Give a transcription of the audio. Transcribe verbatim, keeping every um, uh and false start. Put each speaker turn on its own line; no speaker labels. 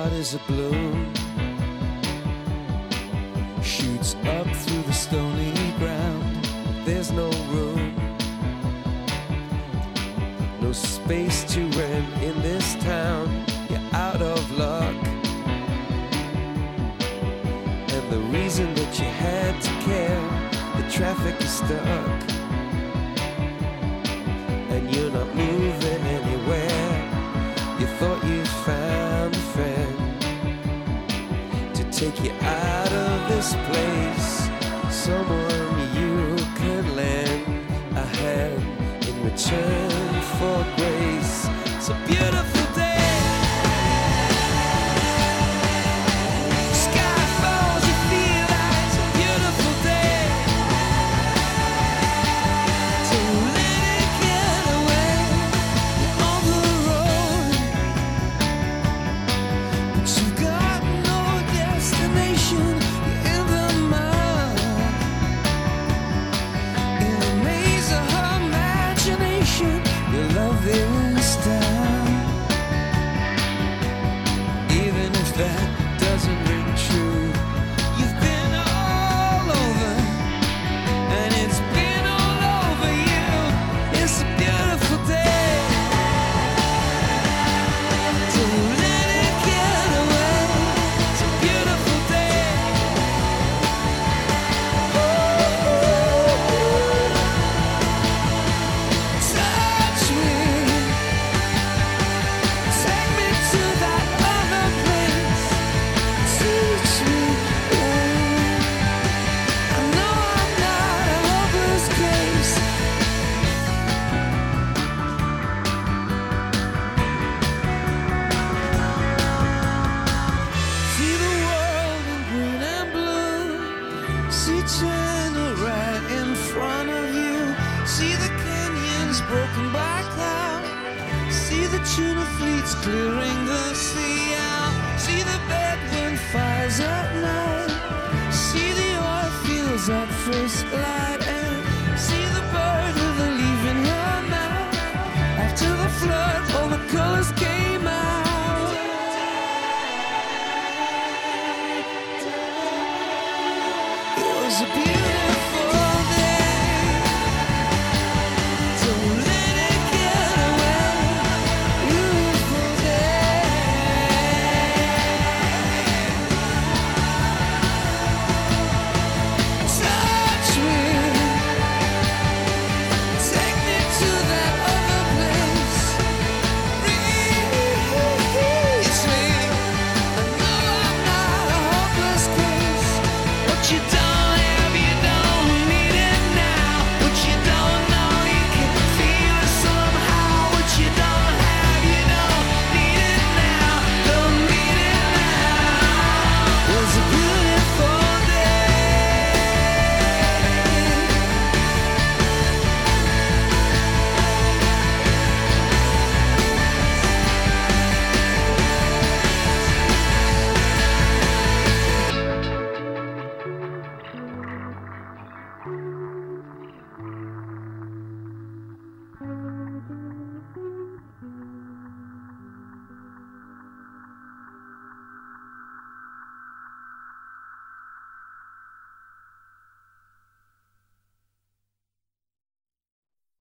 heart is a bloom, shoots up through the stony ground. There's no room, no space to rent in this town. You're out of luck, and the reason that you had to care, the traffic is stuck, and you're not moving anywhere. You thought you found a friend to take you out of this place, someone you can lend a hand in return for grace. It's a beautiful day. Sky falls, you feel like it's a beautiful day. So let it get away on the road, but you've got no destination. You're in the mud, in a maze of her imagination. Your love is down, even if that doesn't ring true. You've been all over, and it's been all over you. It's a beautiful day. So let it get away. It's a beautiful day. Touch me, take me to that other place. Teach me, I know I'm not a hopeless case. See the world in green and blue. See China right in front of you. See the canyons broken by cloud. See the tuna fleets clearing the sea out. See the bedroom fires at night. See the oil fields at first light. And see the bird with a leaf in her mouth. After the flood, all the colors came out. It was a beautiful